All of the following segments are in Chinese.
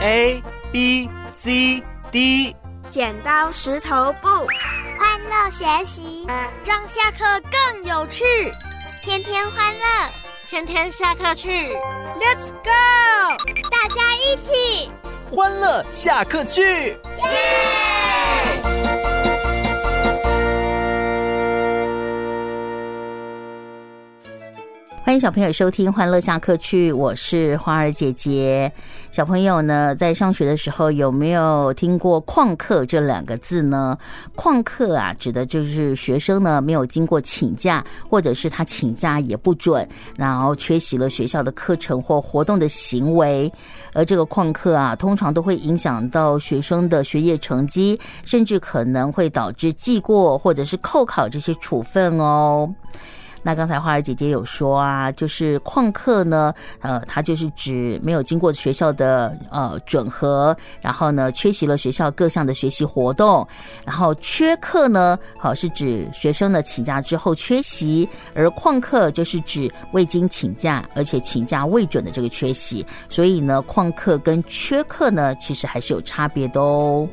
A B C D， 剪刀石头布， 欢乐学习， 让下课更有趣， 天天欢乐， 天天下课去 Let's go， 大家一起欢乐下课去， 耶！ 欢迎小朋友收听欢乐下课去，我是花儿姐姐。小朋友呢，在上学的时候有没有听过旷课这两个字呢？旷课啊，指的就是学生呢没有经过请假，或者是他请假也不准，然后缺席了学校的课程或活动的行为。而这个旷课啊，通常都会影响到学生的学业成绩，甚至可能会导致记过或者是扣考这些处分哦。那刚才花儿姐姐有说啊，就是旷课呢，它就是指没有经过学校的准核，然后呢缺席了学校各项的学习活动，然后缺课呢，是指学生呢请假之后缺席，而旷课就是指未经请假，而且请假未准的这个缺席，所以呢，旷课跟缺课呢，其实还是有差别的哦。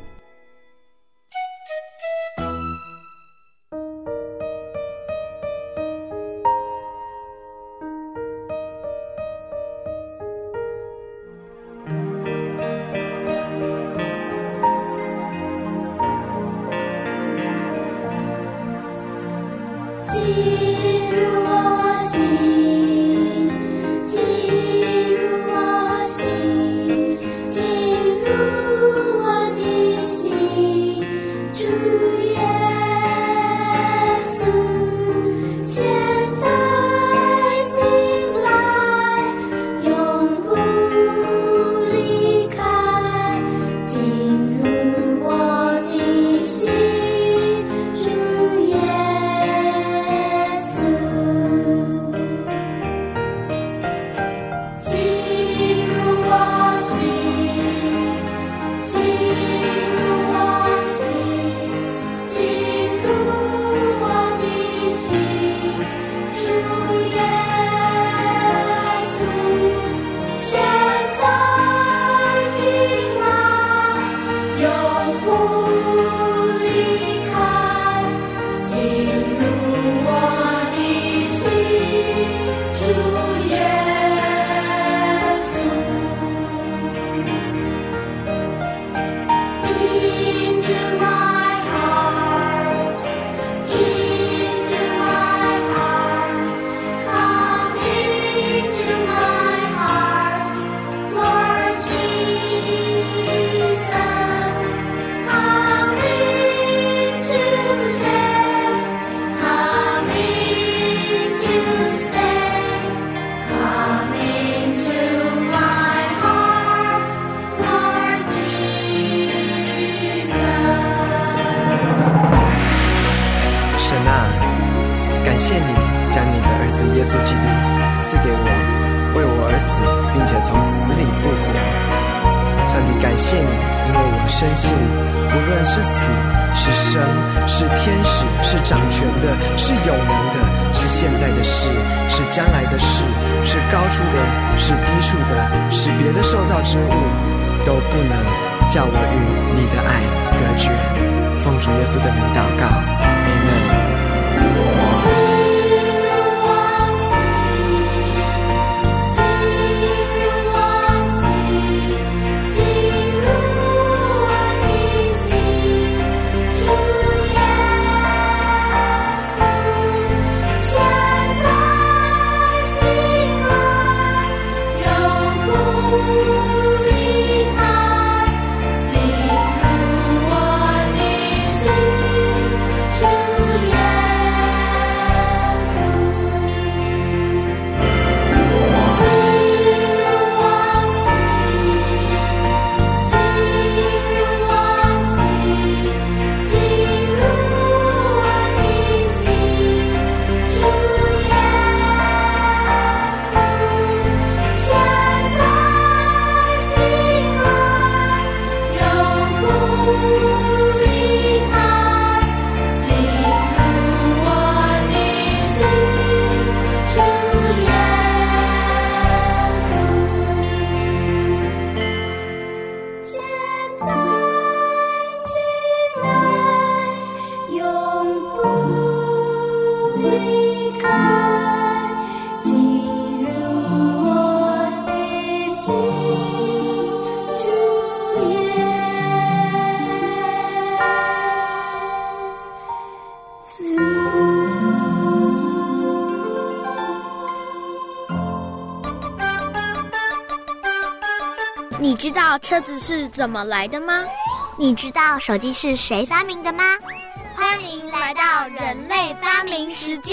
叫我与你的爱隔绝，奉主耶稣的名祷告 Amen。 主你知道车子是怎么来的吗？ 你知道手机是谁发明的吗？欢迎来到人类发明时间。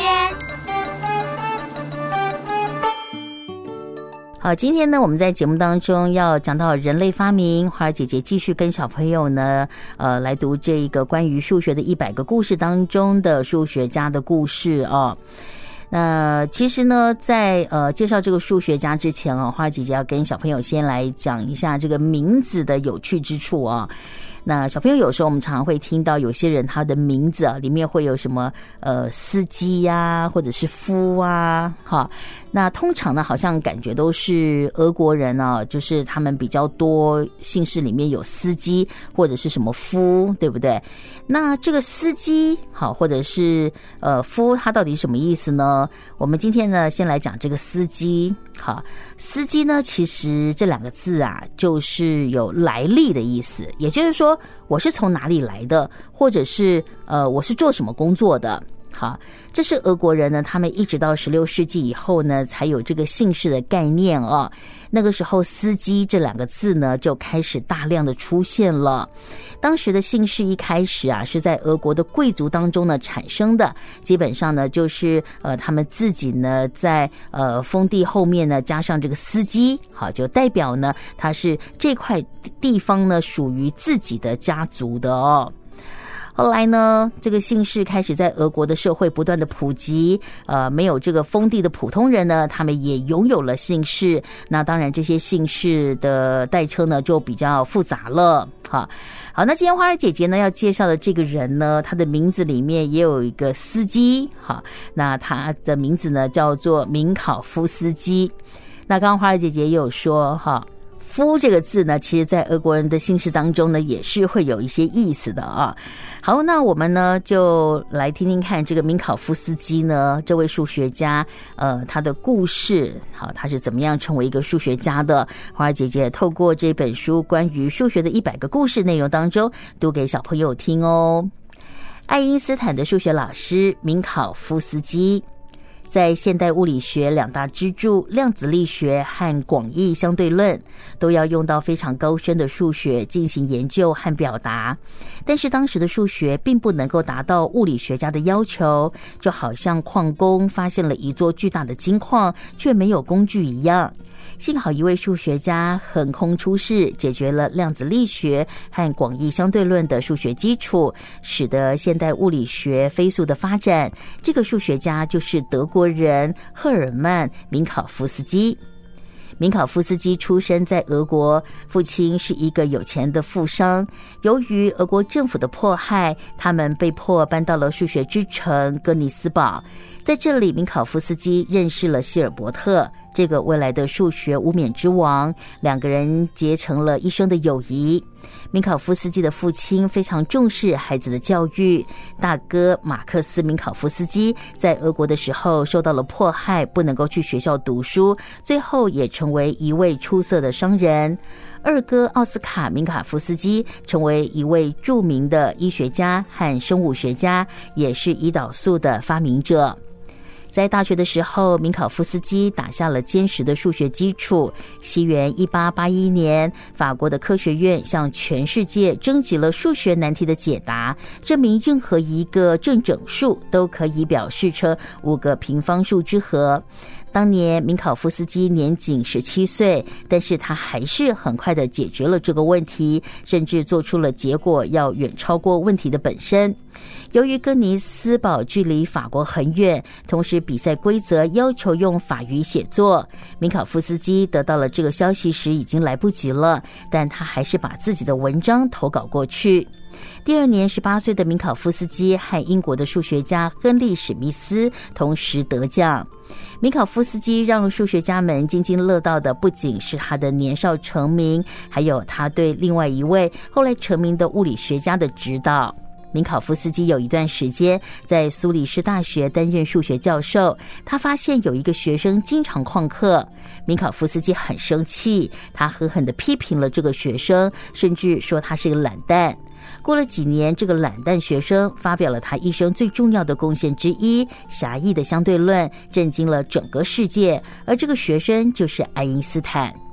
好，今天呢，我们在节目当中要讲到人类发明，花儿姐姐继续跟小朋友呢，来读这一个关于数学的100个故事当中的数学家的故事哦。那其实呢，在介绍这个数学家之前花儿姐姐要跟小朋友先来讲一下这个名字的有趣之处啊。那小朋友有时候我们常常会听到有些人他的名字里面会有什么司机呀，或者是夫啊，哈。那通常呢，好像感觉都是俄国人啊，就是他们比较多姓氏里面有司机或者是什么夫，对不对？那这个司机好，或者是夫，它到底什么意思呢？我们今天呢，先来讲这个司机。好，司机呢，其实这2个字啊，就是有来历的意思，也就是说，我是从哪里来的，或者是我是做什么工作的。好，这是俄国人呢，他们一直到16世纪以后呢，才有这个姓氏的概念哦。那个时候，司机这2个字呢，就开始大量的出现了。当时的姓氏一开始啊，是在俄国的贵族当中呢产生的，基本上呢，就是他们自己呢，在封地后面呢加上这个司机，好，就代表呢，他是这块地方呢属于自己的家族的哦。后来呢，这个姓氏开始在俄国的社会不断的普及，没有这个封地的普通人呢，他们也拥有了姓氏。那当然，这些姓氏的代称呢，就比较复杂了。好，那今天花儿姐姐呢要介绍的这个人呢，他的名字里面也有一个司机。好，那他的名字呢叫做明考夫斯基。那刚刚花儿姐姐也有说哈。夫这个字呢，其实在俄国人的姓氏当中呢，也是会有一些意思的啊。好，那我们呢就来听听看这个明考夫斯基呢，这位数学家，他的故事。好，他是怎么样成为一个数学家的？花儿姐姐透过这本书关于数学的100个故事内容当中，读给小朋友听哦。爱因斯坦的数学老师明考夫斯基。在现代物理学2大支柱量子力学和广义相对论都要用到非常高深的数学进行研究和表达，但是当时的数学并不能够达到物理学家的要求，就好像矿工发现了一座巨大的金矿却没有工具一样。幸好一位数学家横空出世，解决了量子力学和广义相对论的数学基础，使得现代物理学飞速的发展。这个数学家就是德国人赫尔曼·明考夫斯基。明考夫斯基出生在俄国，父亲是一个有钱的富商。由于俄国政府的迫害，他们被迫搬到了数学之城哥尼斯堡。在这里，明考夫斯基认识了希尔伯特，这个未来的数学无冕之王，2个人结成了一生的友谊。明考夫斯基的父亲非常重视孩子的教育，大哥马克思明考夫斯基在俄国的时候受到了迫害，不能够去学校读书，最后也成为一位出色的商人。二哥奥斯卡明考夫斯基成为一位著名的医学家和生物学家，也是胰岛素的发明者。在大学的时候，明考夫斯基打下了坚实的数学基础。西元1881年，法国的科学院向全世界征集了数学难题的解答，证明任何一个正整数都可以表示成5个平方数之和。当年明考夫斯基年仅17岁，但是他还是很快的解决了这个问题，甚至做出了结果要远超过问题的本身。由于哥尼斯堡距离法国很远，同时比赛规则要求用法语写作，明考夫斯基得到了这个消息时已经来不及了，但他还是把自己的文章投稿过去。第2年，18岁的明考夫斯基和英国的数学家亨利·史密斯同时得奖。明考夫斯基让数学家们津津乐道的不仅是他的年少成名，还有他对另外一位后来成名的物理学家的指导。明考夫斯基有一段时间在苏黎世大学担任数学教授，他发现有一个学生经常旷课。明考夫斯基很生气，他狠狠地批评了这个学生，甚至说他是个懒蛋。过了几年，这个懒蛋学生发表了他一生最重要的贡献之一——狭义的相对论，震惊了整个世界。而这个学生就是爱因斯坦。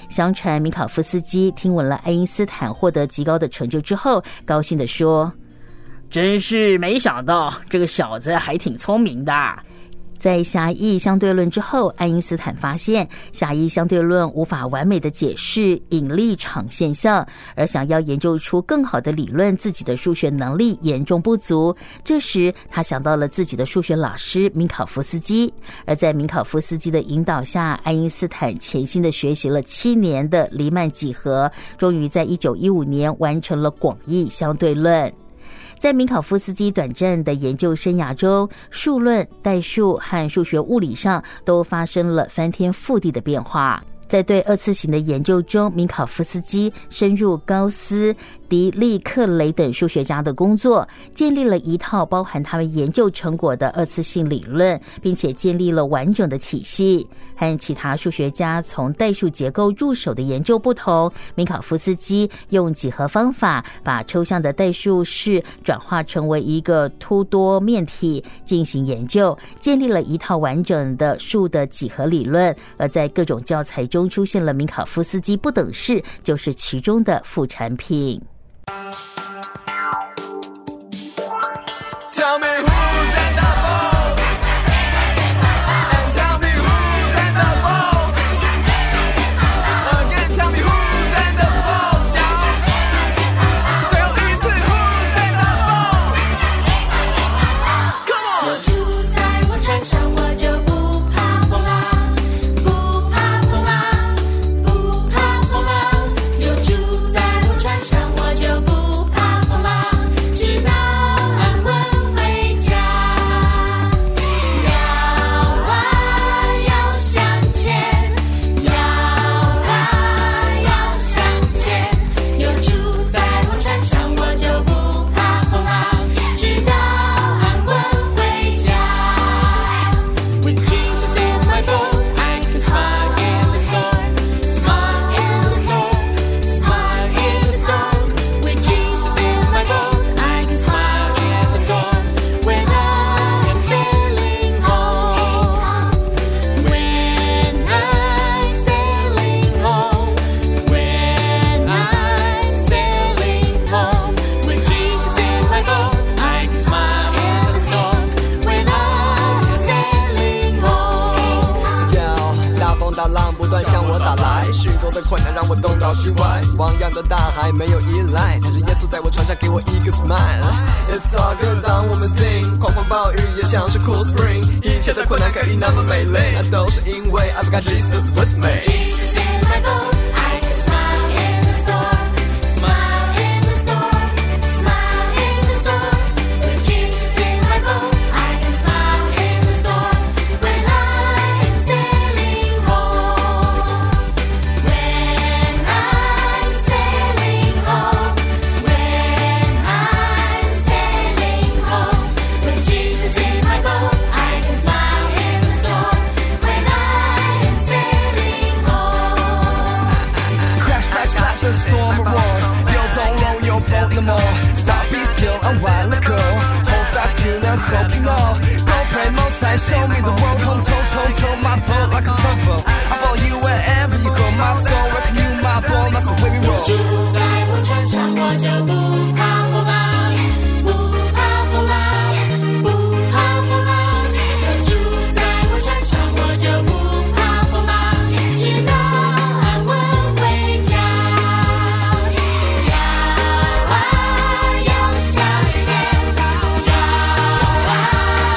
相传米考夫斯基听闻了爱因斯坦获得极高的成就之后，高兴地说：真是没想到这个小子还挺聪明的。在狭义相对论之后，爱因斯坦发现狭义相对论无法完美的解释引力场现象，而想要研究出更好的理论，自己的数学能力严重不足。这时他想到了自己的数学老师明考夫斯基，而在明考夫斯基的引导下，爱因斯坦潜心的学习了7年的黎曼几何，终于在1915年完成了广义相对论。在明考夫斯基短暂的研究生涯中，数论、代数和数学物理上都发生了翻天覆地的变化。在对二次型的研究中，明考夫斯基深入高斯、狄利克雷等数学家的工作，建立了一套包含他们研究成果的二次性理论，并且建立了完整的体系。和其他数学家从代数结构入手的研究不同，明考夫斯基用几何方法把抽象的代数式转化成为一个凸多面体进行研究，建立了一套完整的数的几何理论。而在各种教材中出现了明考夫斯基不等式，就是其中的副产品。 Tell me who's in the boat, and tell me who's in the boat. Again, tell me who's in the boat, yeah. 最后一次 who's in the boat. Come on. 我住在我船上，我就不怕风浪，不怕风浪，不怕风浪。有住在我船上，我就不怕风浪，直到安稳。 困难让我东倒西歪，汪洋的大海没有依赖，但是耶稣在我船上给我一个 smile。 It's all good， 当我们 sing， 狂风暴雨也像是 cool spring， 一切的困难可以那么美丽，那都是因为 I've got Jesus with me。 Jesus in my boat， I can smile in the storm， smile in the storm， smile in the storm。 With Jesus in my boat， I can smile in the storm when I'm sailing home。 When I'm sailing home， when I'm sailing home。 With Jesus in my boat， I can smile in the storm when I'm sailing home。 Crash, crash, like the storm roars， You don't roll your boat no more， Stop, be still and while it go， Hold fast to the hope you know， Don't pray most high, show me the road home， Tow my boat like a tugboat， I follow you wherever you go， My soul resting you, my ball, that's the way we roll。 住在我船上，我就不怕风浪，不怕风浪，不怕风浪。有住在我船上，我就不怕风浪，直到安稳回家。摇啊摇向前，摇啊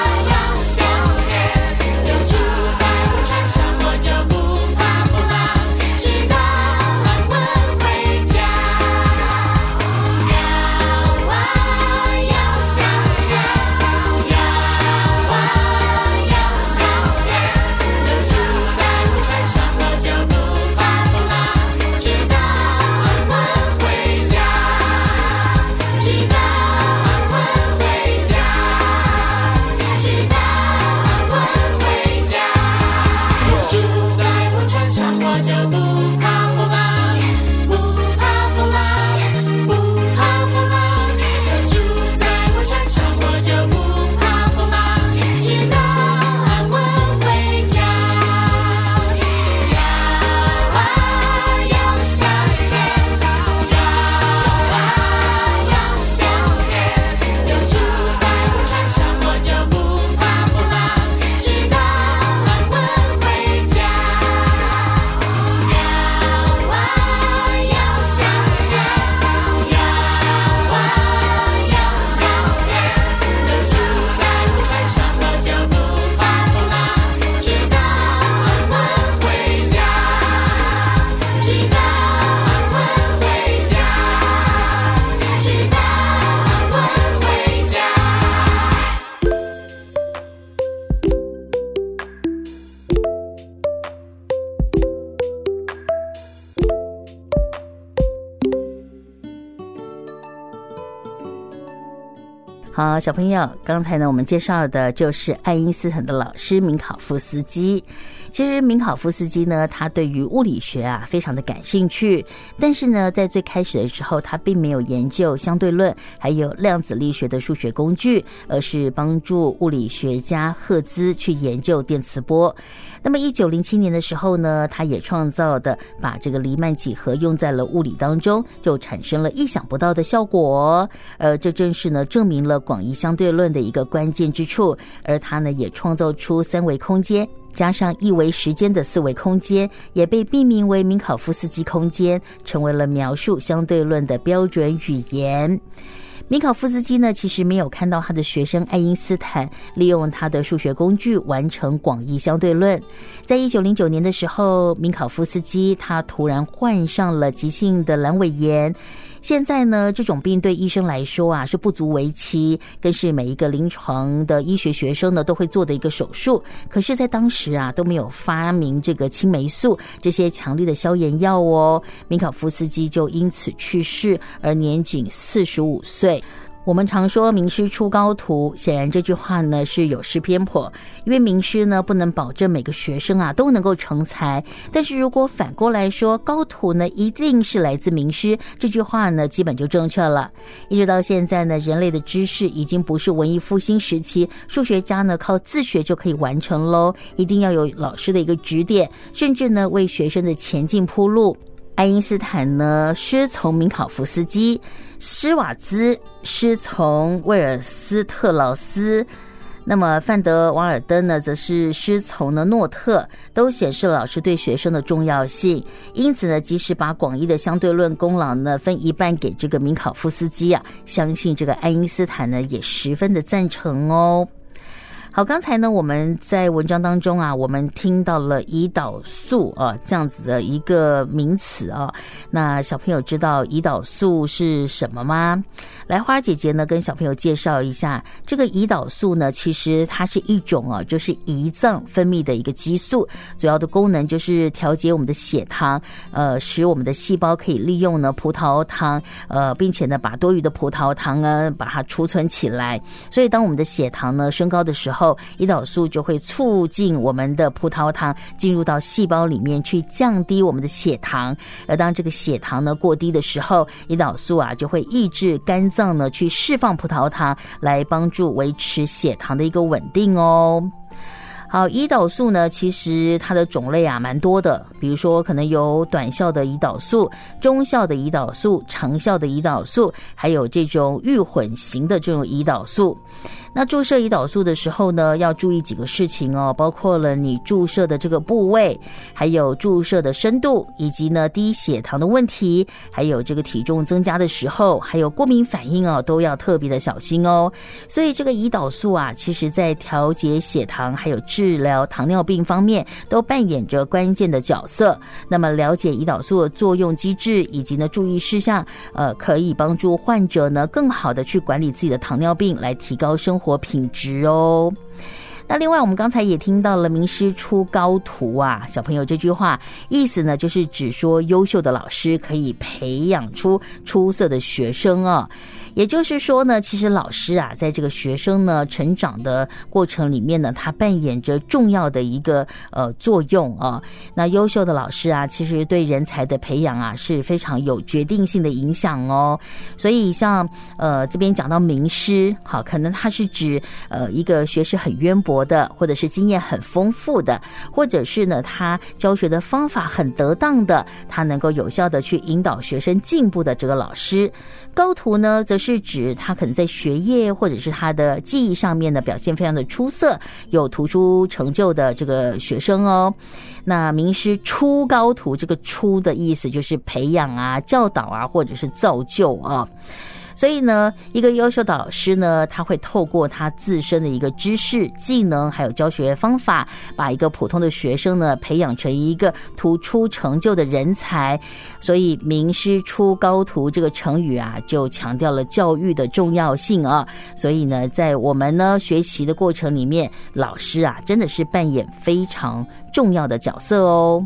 好，小朋友，刚才呢我们介绍的就是爱因斯坦的老师明考夫斯基。其实明考夫斯基呢，他对于物理学啊非常的感兴趣，但是呢在最开始的时候他并没有研究相对论还有量子力学的数学工具，而是帮助物理学家赫兹去研究电磁波。那么1907年的时候呢，他也创造的把这个黎曼几何用在了物理当中，就产生了意想不到的效果。这正是呢证明了广义相对论的一个关键之处。而他呢也创造出三维空间加上一维时间的四维空间，也被命名为明考夫斯基空间，成为了描述相对论的标准语言。明考夫斯基呢，其实没有看到他的学生爱因斯坦利用他的数学工具完成广义相对论。在1909年的时候，明考夫斯基他突然患上了急性的阑尾炎。现在呢，这种病对医生来说啊是不足为奇，更是每一个临床的医学学生呢都会做的一个手术。可是在当时啊都没有发明这个青霉素这些强力的消炎药哦，明考夫斯基就因此去世，而年仅45岁。我们常说名师出高徒，显然这句话呢是有失偏颇，因为名师呢不能保证每个学生啊都能够成才，但是如果反过来说高徒呢一定是来自名师，这句话呢基本就正确了。一直到现在呢，人类的知识已经不是文艺复兴时期数学家呢靠自学就可以完成咯，一定要有老师的一个指点，甚至呢为学生的前进铺路。爱因斯坦呢师从明考夫斯基，施瓦兹师从威尔斯特劳斯，那么范德瓦尔登呢则是师从呢诺特，都显示了老师对学生的重要性。因此呢，即使把广义的相对论功劳呢分一半给这个明考夫斯基啊，相信这个爱因斯坦呢也十分的赞成哦。好，刚才呢我们在文章当中啊，我们听到了胰岛素啊这样子的一个名词啊。那小朋友知道胰岛素是什么吗？来，花儿姐姐呢跟小朋友介绍一下，这个胰岛素呢其实它是一种啊就是胰脏分泌的一个激素，主要的功能就是调节我们的血糖，使我们的细胞可以利用呢葡萄糖，并且呢把多余的葡萄糖呢把它储存起来。所以当我们的血糖呢升高的时候，胰岛素就会促进我们的葡萄糖进入到细胞里面去降低我们的血糖，而当这个血糖呢过低的时候，胰岛素啊就会抑制肝脏呢去释放葡萄糖，来帮助维持血糖的一个稳定哦。好，胰岛素呢其实它的种类啊蛮多的，比如说可能有短效的胰岛素、中效的胰岛素、长效的胰岛素，还有这种预混型的这种胰岛素。那注射胰岛素的时候呢，要注意几个事情哦，包括了你注射的这个部位，还有注射的深度，以及呢低血糖的问题，还有这个体重增加的时候，还有过敏反应哦，都要特别的小心哦。所以这个胰岛素啊，其实在调节血糖还有治疗糖尿病方面都扮演着关键的角色。那么了解胰岛素的作用机制以及呢注意事项，可以帮助患者呢更好的去管理自己的糖尿病，来提高生活品质哦。那另外我们刚才也听到了名师出高徒啊，小朋友这句话意思呢就是指说优秀的老师可以培养出出色的学生啊。也就是说呢，其实老师啊在这个学生呢成长的过程里面呢，他扮演着重要的一个作用啊。那优秀的老师啊，其实对人才的培养啊是非常有决定性的影响哦。所以像这边讲到名师，好，可能他是指一个学识很渊博的，或者是经验很丰富的，或者是呢他教学的方法很得当的，他能够有效的去引导学生进步的这个老师。高徒呢则是指他可能在学业或者是他的技艺上面呢表现非常的出色，有突出成就的这个学生哦。那名师出高徒，这个出的意思就是培养啊、教导啊，或者是造就啊。所以呢，一个优秀的老师呢，他会透过他自身的一个知识、技能还有教学方法，把一个普通的学生呢培养成一个突出成就的人才。所以名师出高徒这个成语啊，就强调了教育的重要性啊。所以呢，在我们呢学习的过程里面，老师啊真的是扮演非常重要的角色哦。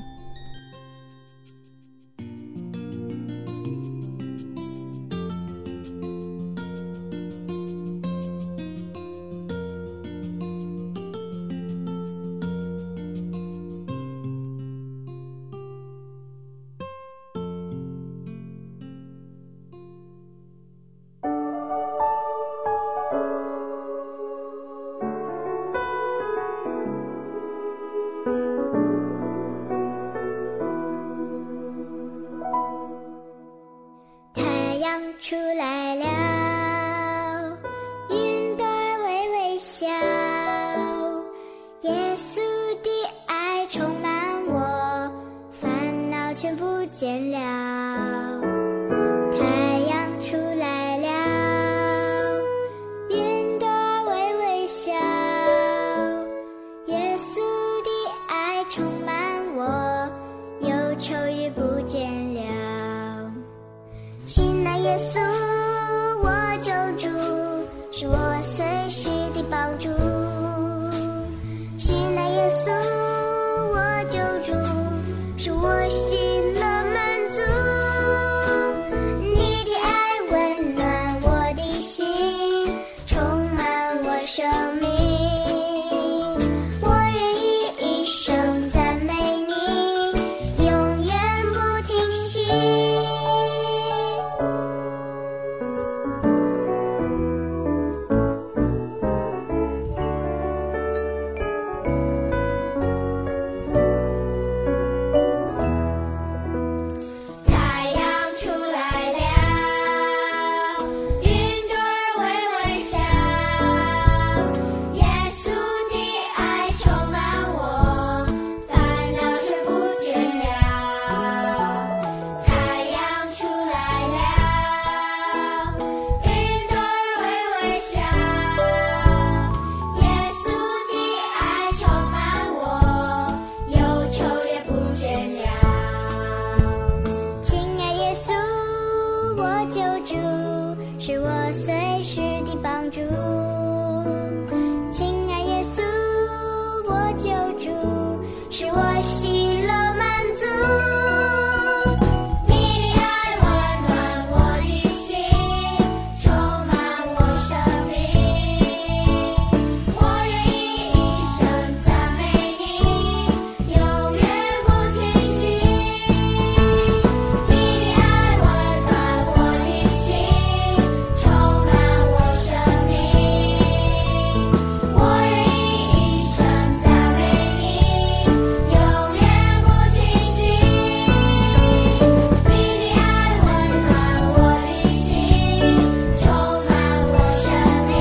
阳出来了，云朵微微笑，耶稣的爱充满我，烦恼全不见了。太阳出来了，云朵微微笑，耶稣的爱充满我，忧愁也不见了。亲爱耶稣，我救主，是我随时的帮助。亲爱耶稣，我救主，是我喜乐满足。你的爱温暖我的心，充满我生命。我愿意一生赞美你，永远不停息。太阳出来了，云朵微微笑，耶稣的爱充满我，烦恼全不见了。太阳出来了，云朵微微笑，耶稣的爱充满我，忧愁也不见了。亲爱耶稣，我救主，是我随时的帮助。亲爱耶稣，我救主，是我喜乐满足。你的爱温暖我的心，充满我生命。我愿意一生赞美你，永远不停息。你的爱温暖我的心，充满我生命。我愿意一生赞美你，永远不停息。你的爱温暖我的心，充满我生命。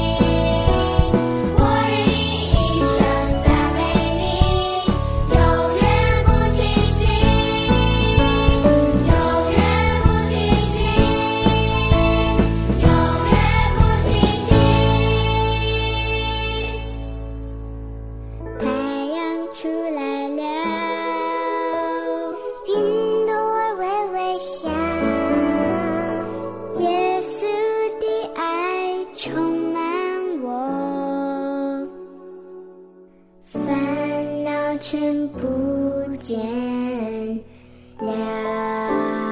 我愿意一生赞美你，永远不停息，永远不停息，永远不停息。太阳出来了，云朵微微笑，耶稣的爱充满我，烦恼全不见了。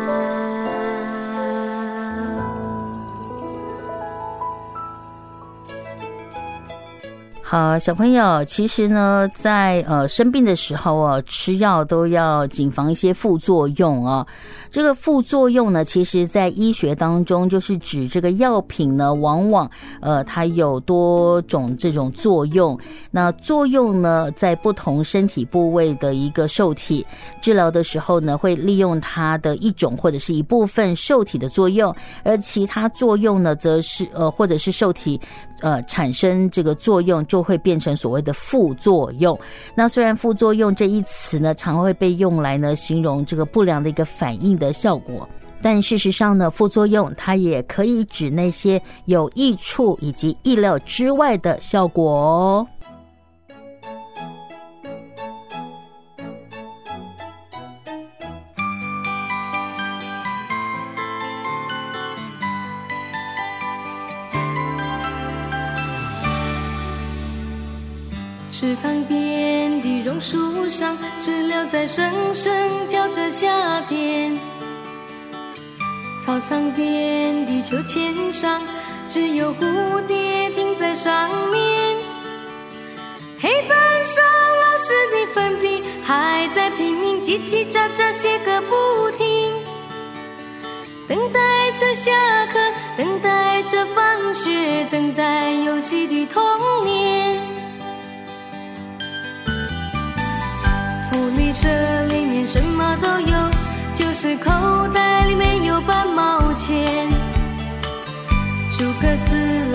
好，小朋友，其实呢，在生病的时候哦，吃药都要谨防一些副作用哦。这个副作用呢，其实在医学当中就是指这个药品呢，往往它有多种这种作用。那作用呢，在不同身体部位的一个受体治疗的时候呢，会利用它的一种或者是一部分受体的作用，而其他作用呢，则是或者是受体产生这个作用，就会变成所谓的副作用。那虽然副作用这一词呢，常会被用来呢形容这个不良的一个反应的效果，但事实上呢，副作用它也可以指那些有益处以及意料之外的效果哦。 池塘边的榕树上，知了在声声叫着夏天。操场边的秋千上，只有蝴蝶停在上面。黑板上老师的粉笔还在拼命叽叽喳喳写个不停。等待着下课，等待着放学，等待游戏的童年。福利社里面什么都有，就是口袋里没有半毛钱。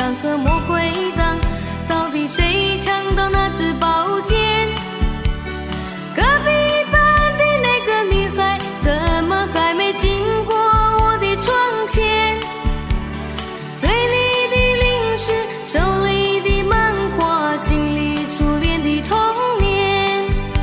郎和魔鬼党，到底谁抢到那支宝剑？隔壁班的那个女孩怎么还没经过我的窗前？嘴里的零食，手里的漫画，心里初恋的童年，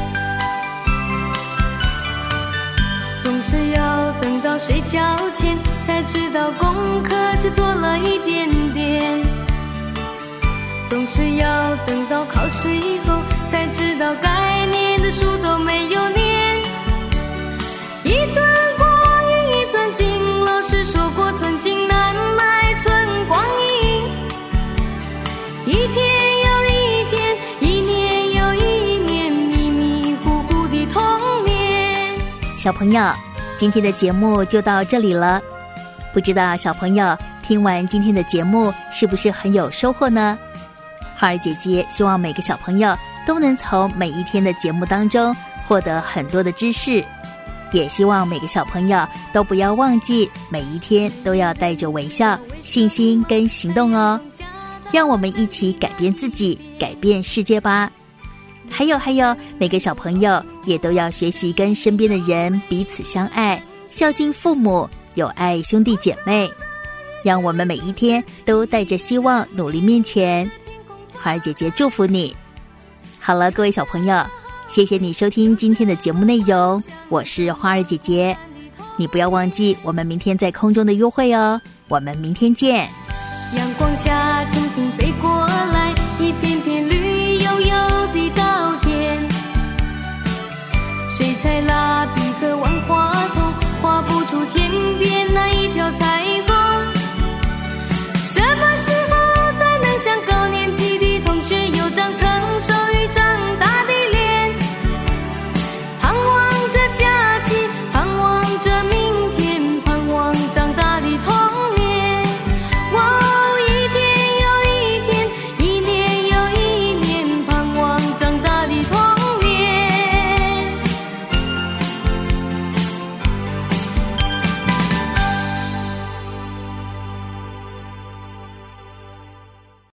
总是要等到睡觉前才知道功课只做了一点点，总是要等到考试以后才知道该念的书都没有念。一寸光阴一寸金，老师说过寸金难买寸光阴。一天又一天，一年又一年，迷迷糊糊的童年。 小朋友，今天的节目就到这里了。不知道小朋友听完今天的节目是不是很有收获呢？花儿姐姐希望每个小朋友都能从每一天的节目当中获得很多的知识，也希望每个小朋友都不要忘记每一天都要带着微笑、信心跟行动哦。让我们一起改变自己，改变世界吧。还有，每个小朋友也都要学习跟身边的人彼此相爱，孝敬父母，友爱兄弟姐妹。让我们每一天都带着希望努力面前。花儿姐姐祝福你。好了，各位小朋友，谢谢你收听今天的节目内容，我是花儿姐姐。你不要忘记我们明天在空中的约会哦，我们明天见。 阳光下蜻蜓飞过